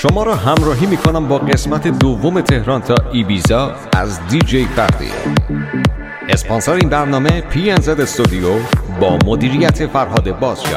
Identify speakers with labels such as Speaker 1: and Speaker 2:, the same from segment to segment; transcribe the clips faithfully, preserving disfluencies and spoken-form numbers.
Speaker 1: شما را همراهی میکنم با قسمت دوم تهران تا ایبیزا از دی جی فردی. اسپانسر این برنامه پی ان زد استودیو با مدیریت فرهاد بازجان.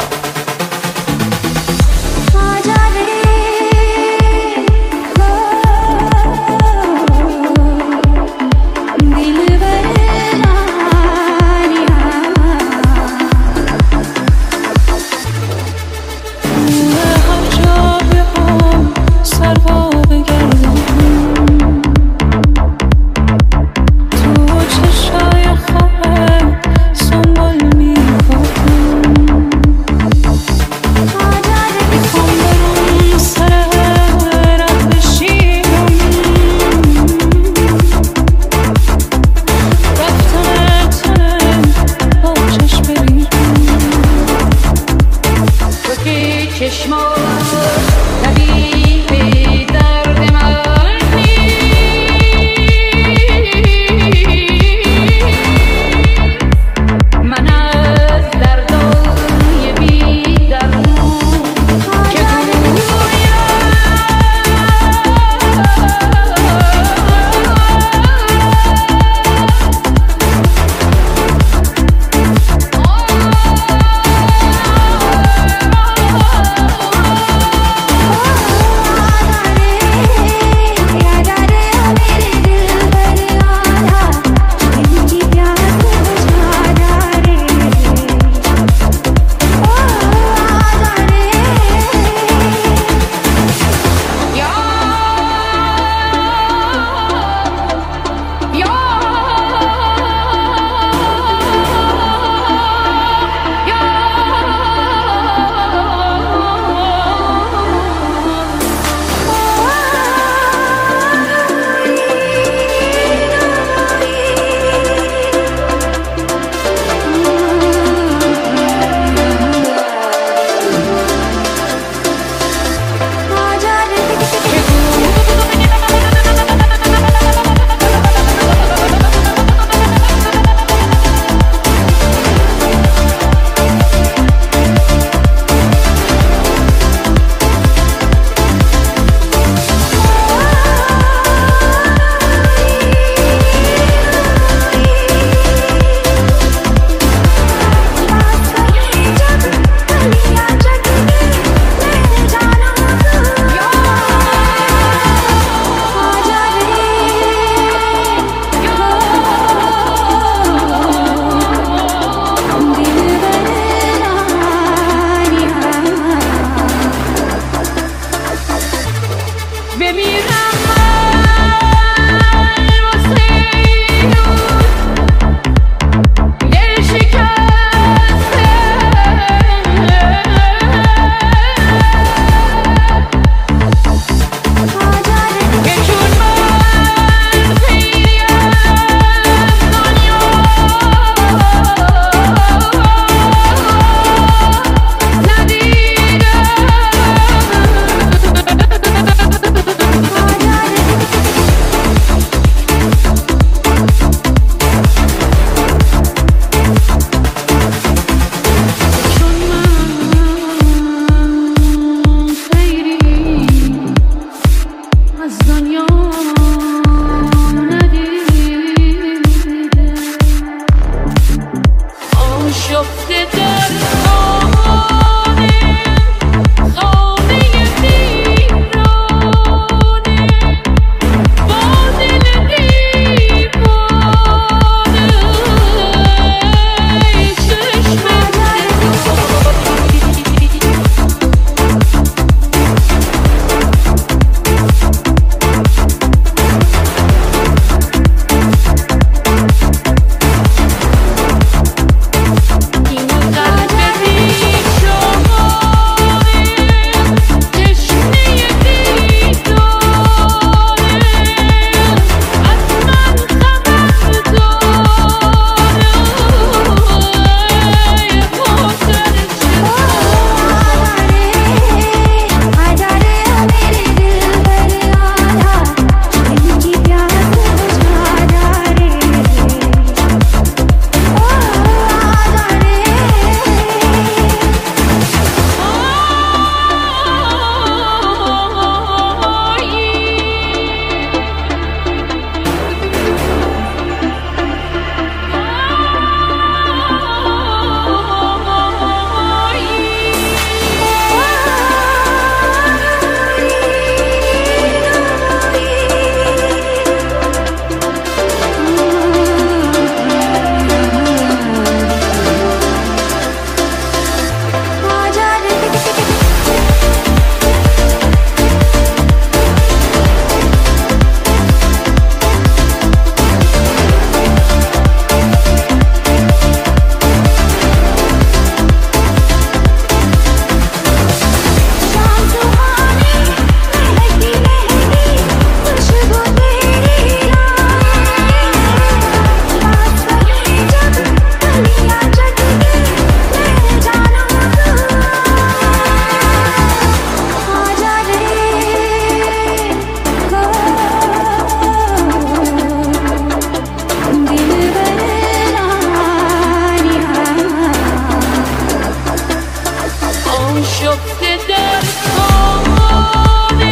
Speaker 2: آشفته در خانه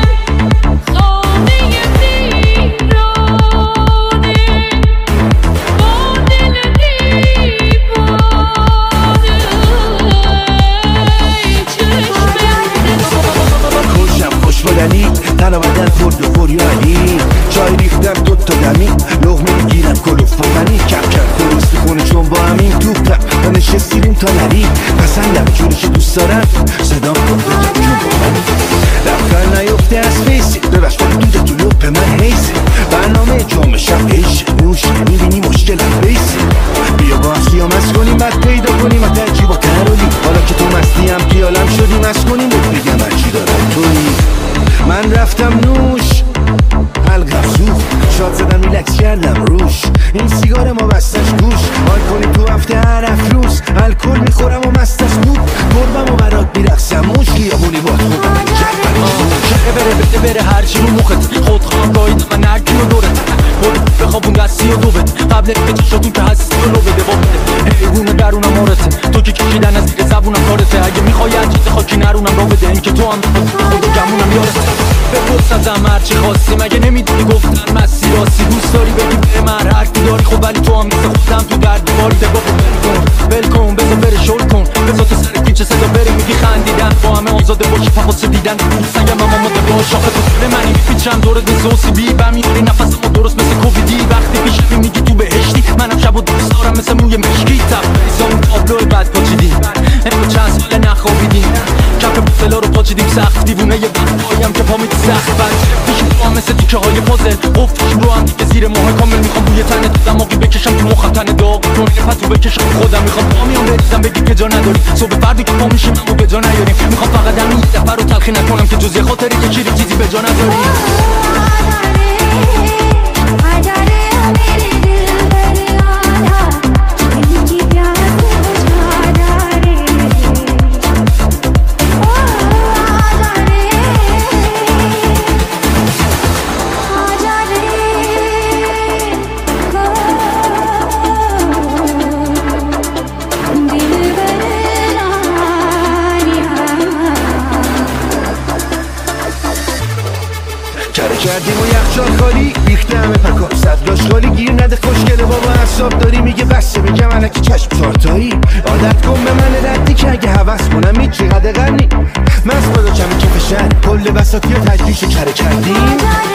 Speaker 2: خانه ویرانه با دل دیوانه
Speaker 3: خوشم خوش بدنی تنها بدن خورد و خوریانی چای ریختم دوتا دمی لغمه میگیرم کلوف بزنی کم کم درست میکنه چون با همین توپم و نشستیریم تا نری پسندم جورش دوست دارم صدام کن بگم جون با منی لبخند نیفته از فیسی ببش ولی دوده تو لپ من حیسی برنامه جمعه شب حیشه نوشی میبینی مشکلم بیسی بیا با سیام از کنیم بعد پیدا کنیم و ترجیب و ترولیم حالا که تو مستیم پیالم شدیم از کنیم بود بگم من چی دارم توی من رفتم نوش حلقم سوخت شاد زدم ریلکس کردم روش این سیگار ما بستش گوش حال کنیم تو هفته هر افروز الکل میخورم و مستش بود گربم و برات میرقصم موش خیابونی باد خودم
Speaker 4: شقه بره بده بره هرچی رو مخت خود خواهم گاهیدم من نرکی و دورت بود بخوابون دستی و دوبت قبل که چشاتون که هستی و لو بده با بده حیوونه درونم مارته تو که کشیدن از زیر زبونم کارته اگه میخوای هر چیز خاکی نرونم را بده این که تو هم خود و گمونم یارته به پرس ازم هرچی خواستی مگه نمیدونی گفتن مسیر راستی دوست داری بگی به من حرفی داری خب ولی تو هم مثل خودم تو درد دیواری دگاه کن ول کن بذار بره شل کن بذار تو سر پیچه صدا بره میگی خندیدن با همه آزاده باشی فقط دیدن سنگم هم آماده با شاخه تو طول منی میپیچم دورت مثل اوسیبی و میاری نفسمو درست مثل کوویدی وقتی پیشمی میگی تو بهشتی منم شب و دوست دارم مثل موی مشکی تبریزامون تابلوی بد پاچیدیم امرو چند ساله نخوابیدیم کف بوتلا رو پاچیدیم سخت دیوونه یه برپایم که پا میدی سخت بچه پیش تو هم مثل تیکه های پازل افتیم رو هم دیگه زیر ماه کامل میخوام بوی تنه تو دماغی بکشم تو مخم تنه داغ کنه پتو بکشم خودم میخوام پا میام بریزم بگی که جا نداری صبح فردی که پا میشیم همو به جا نیاریم میخوام فقط همین یه دفعه رو تلخی نکنم که جز یه خاطری که چیزی چیزی به جا نداری
Speaker 3: کردیم و یخچال خالی ریخته همه پکا صدراش خالی گیر نده خوشگله بابا حساب داری میگه بسته بگم علکی چشم چارتایی عادت کن به من ردی که اگه حوض کنم هیچ چقدر غنی من خدا کمی کف شهر کل بساطی و تجلیش کره کردیم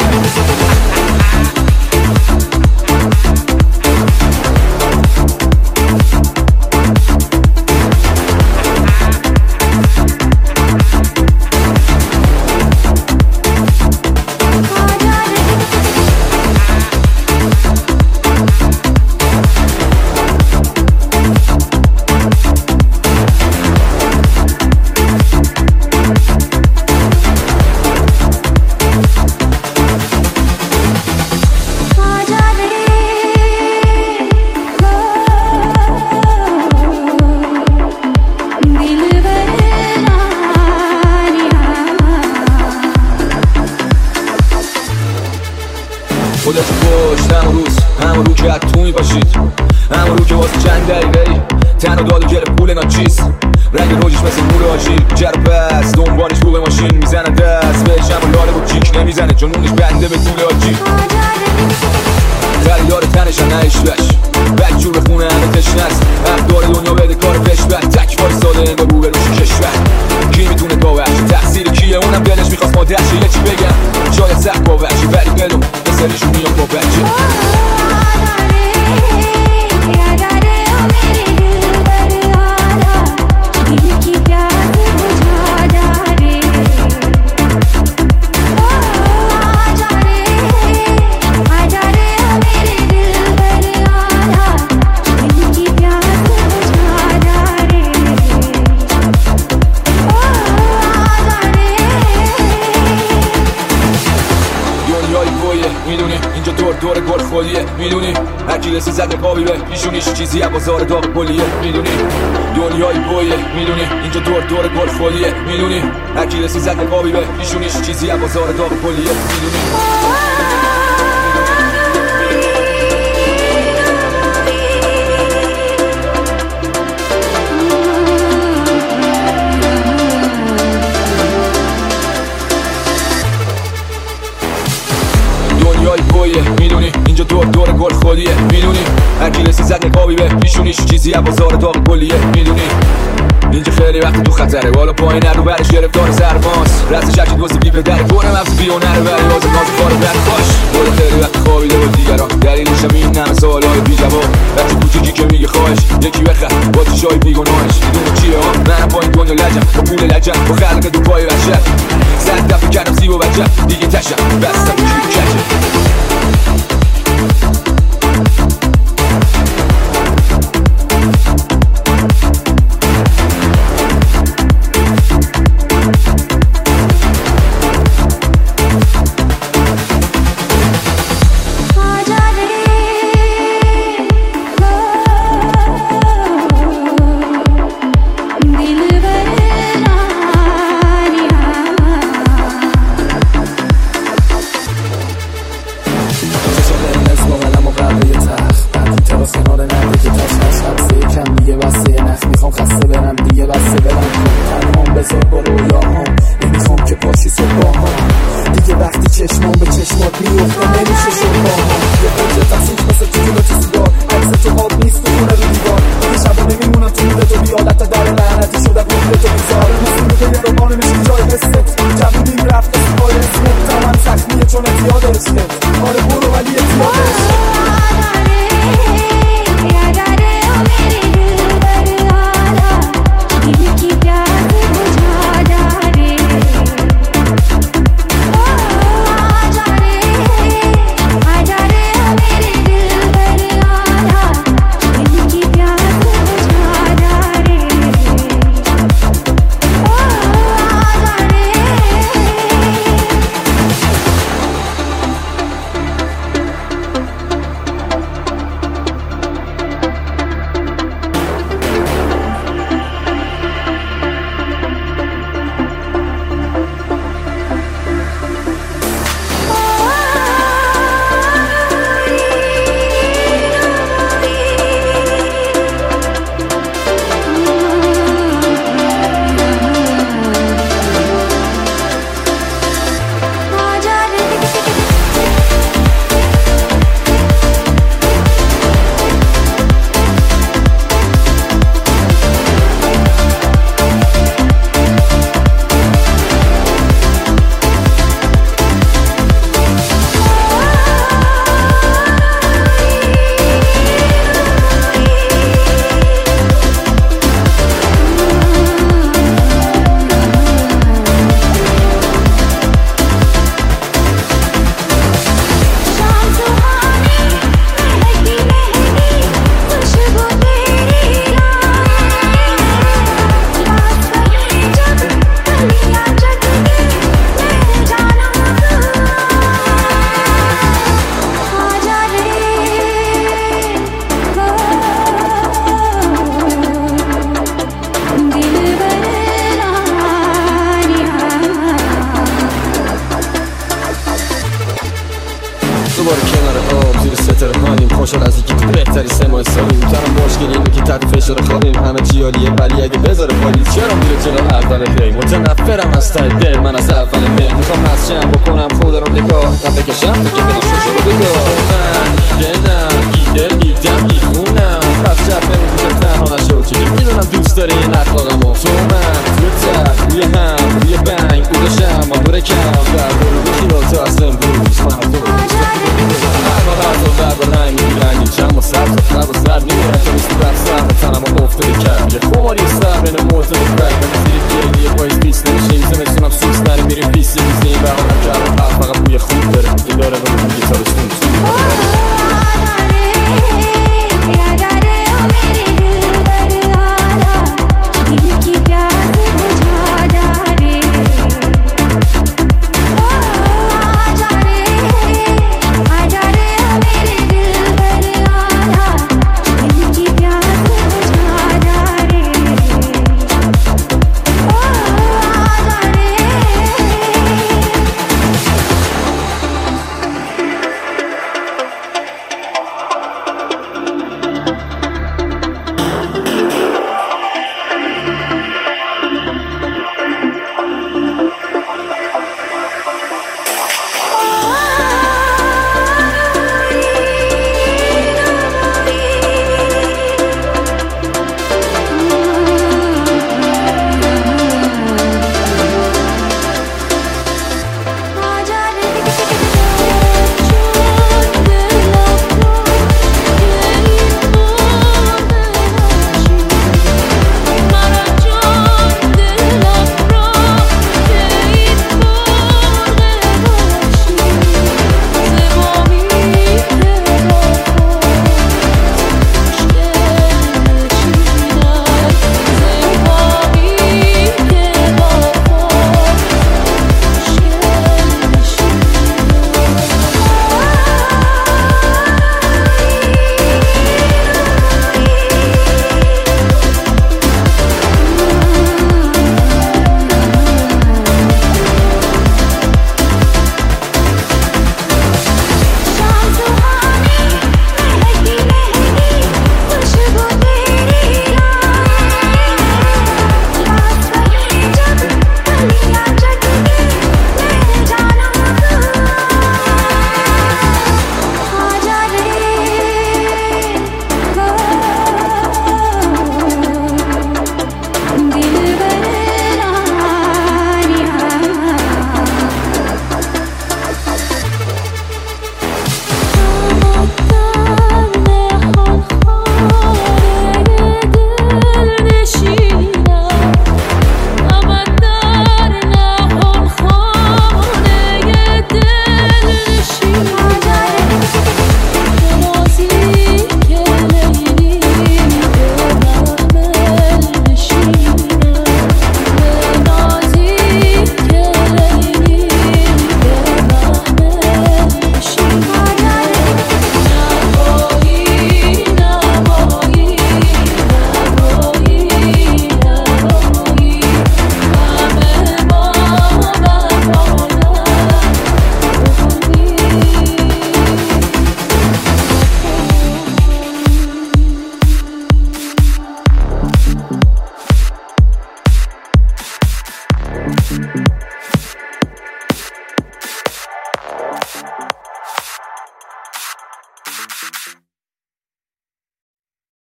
Speaker 5: خودت پشت همون روز همون رو که از تو میباشید همون رو که واسه چند دقیقه تنها داد و گرفت پول ناچیز رنگ روجش مثل نور آجیل جر پس دنبالش رو به ماشین میزنه دست بهش همون لاله و کیک نمیزنه چون اونش بنده به طول آجی خریدار تنش هم نهشتش بک جور بخونه همه تشنست حق داره دنیا بده کار پشبت تک وایستاده انگار رو به روش کشور کی میتونه باورش تقصیر کیه اونم دلش میخواست مادرشه یه چی بگم شاید سخت باورشه ولی بدون بسرشون میام با بچه میدونی اینجا دور دور گل خالیه میدونی هرکی رسی زده قابی به پیشونیش چیزی از بازار داغ کلیه میدونی دنیای بویه میدونی اینجا دور دور گل خالیه میدونی هرکی رسی زده قابی به پیشونیش چیزی از بازار داغ کلیه میدونی آبی به پیشونیش چیزی از بازار داغ کلیه میدونی اینجا خیلی وقت تو خطره بالا پایین نرو برش گرفتار سرماست رست شکل واسه بی پدره کنه مفت بیونه رو بری واسه ناز کارو برد باش بالا خیلی وقت خوابیده با دیگران دلیلشم این همه سوالای بی جواب وقتی کوچیکی که میگه خواهش یکی بخر با چشای بیگناهش میدونه چیه ها منم با این دنیا لجم با پول لجم با خلق دو پای بچه صد دفعه کردم زیب و بچه دیگه تشم بستم جیب کچه
Speaker 6: خوشحال از اینکه تو بهتری سه ماه سالی میتونم مشکل اینه که تحت فشار خوابیم همه چی عالیه ولی اگه بذاره پالیز چرا میره جلو اول دی متنفرم از ته دل من از اول دی میخوام نسشم بکنم خود رو نگاه نه بکشم تو که برم شوشو رو بگاه من دیدم ایده دیدم میخونم پس شب نمیدونم تنها نشو که میدونم دوست داری این اخلاقم و تو من روی تخت روی هم روی بنگ بودشم ما دوره کم در برو بکی رو تو از امروز من تو در با رنگ میگیرنی چند با سر تا لب و سر میگیرن تا نیستی بر سر به تنم ها افتاده کرد یه خماری سر بین موتر و برگ من زیر گیلی یه پایز بیست نمیشیم زمستونم سوس نریم میریم بیستی میزنیم به هم کرد فقط بوی خوب داره این داره به اون گیتارستون